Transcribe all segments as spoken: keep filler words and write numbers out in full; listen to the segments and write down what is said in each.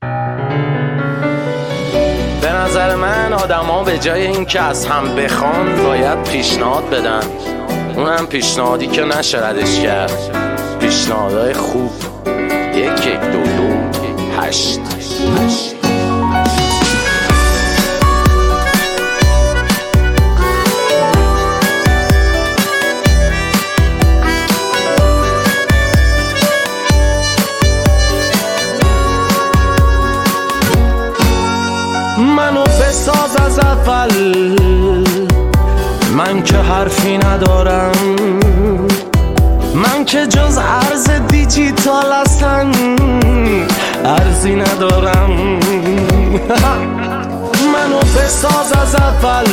به نظر من آدما به جای این که از هم بخوان باید پیشنهاد بدن، اونم پیشنهادی که نشه ردش کرد. پیشنهادهای خوب. یک یک دو دو هشت هشت. منو بساز از اول، من که حرفی ندارم، من که جز ارز دیجیتال اصلا ارزی ندارم. منو بساز از اول،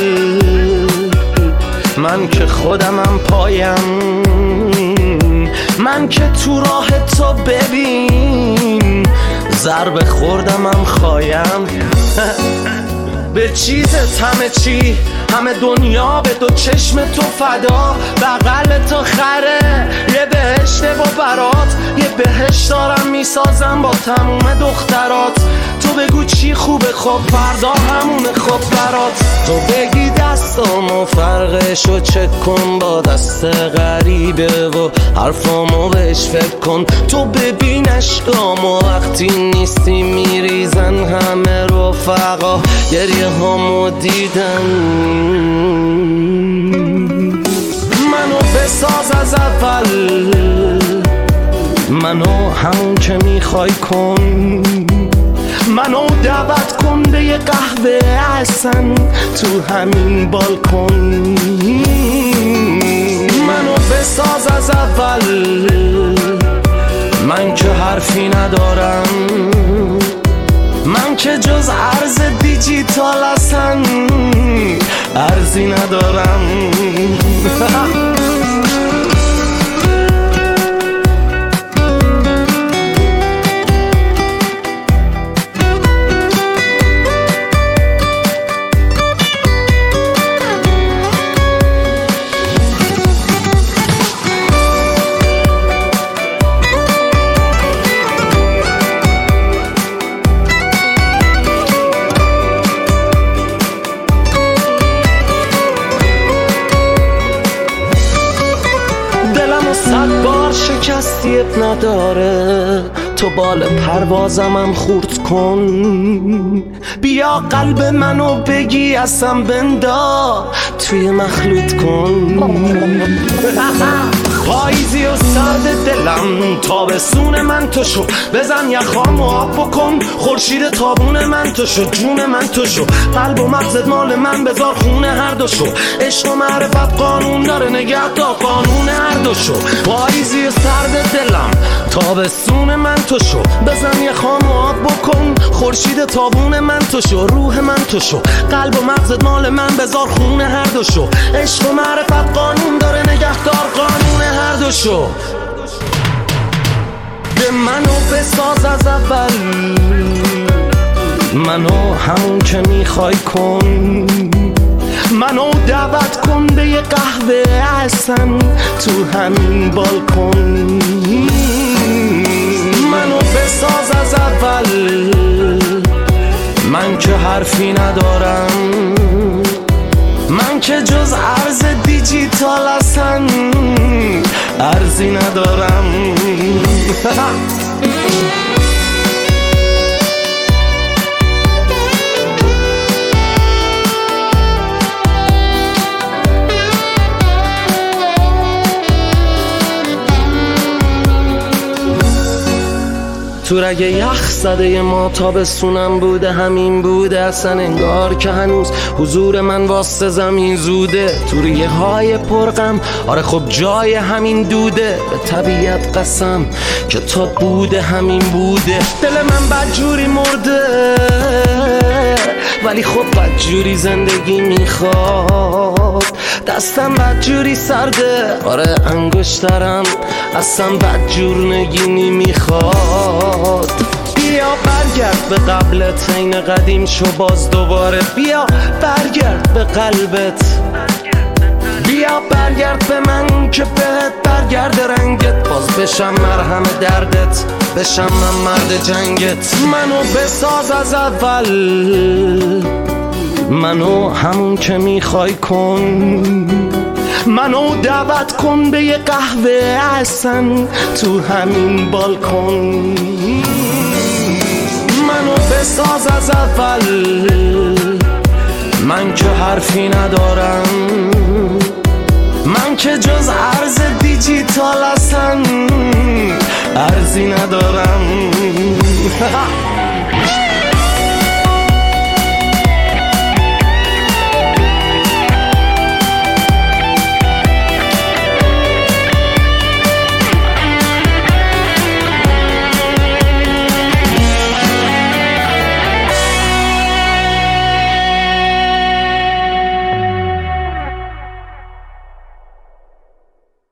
من که خودمم پایم، من که تو راه تو ببین ضربه خوردمم خایم. به چیزت همه چی، همه دنیا به دو چشم تو فدا، بغل تو خره یه بهشت با برات، یه بهشت دارم میسازم با تموم دخترات. تو بگو چی خوبه خب فردا همونه خب برات. تو بگی دستامو فرقشو چک کن با دست غریبه و حرفامو بهش فکر کن. تو ببین عشقامو وقتی نیستی میریزن همه رفقا، گریه هامو دیدن. منو بساز از اول، منو همون که میخوای کن، منو دعوت کن به یه قهوه احسن تو همین بالکن. منو بساز از اول، من که حرفی ندارم، من که جز ارز دیجیتال اصلا ارزی ندارم. صد بار شکستی اب نداره، تو بال پروازمم خورد کن. بیا قلب منو بگی اصلا بندا توی مخلوط کن. پاییزی و سرد دلم تابستون من تو شو، بزن یخامو آب بکن. خورشید تابون من تو شو، جون من تو شو. قلب و مغزت مال من بذار خونه هر دو شو. عشق و معرفت قانون داره نگه تا قانون هر دو شو. پاییزی و سرد دلم تابستون من تو شو، بزن یخامو آب بکن. خورشید تابون من تو شو، روح من تو شو. قلب و مغزت مال من بذار خونه هر دو شو. عشق و معرفت قانون داره نگهدار قانون هر دو شو. به منو بساز از اول، منو همون که میخوای کن. منو دعوت کن به یه قهوه احسن تو همین بالکن. منو بساز از اول، من که حرفی ندارم، من که جز ارز دیجیتال اصلا ارزی ندارم. تو رگ یخ زده ما تابستونم بوده، همین بوده اصلا انگار که هنوز حضور من واسه زمین زوده. تو ریه های پرغم آره خب جای همین دوده، به طبیعت قسم که تا بوده همین بوده. دل من بدجوری مرده ولی خب بدجوری زندگی میخواد. دستم بدجوری سرده آره انگشترم اصلا بدجور نگینی میخواد. بیا برگرد به قبلت این قدیم شو باز دوباره. بیا برگرد به قلبت، بیا برگرد به من که بهت برگرد رنگت، باز بشم مرهم دردت، بشم من مرد جنگت. منو بساز از اول، منو همون که میخوای کن، منو دعوت کن به یه قهوه احسن تو همین بالکن. منو بساز از اول، من که حرفی ندارم، من که جز ارز دیجیتال اصلا ارزی ندارم.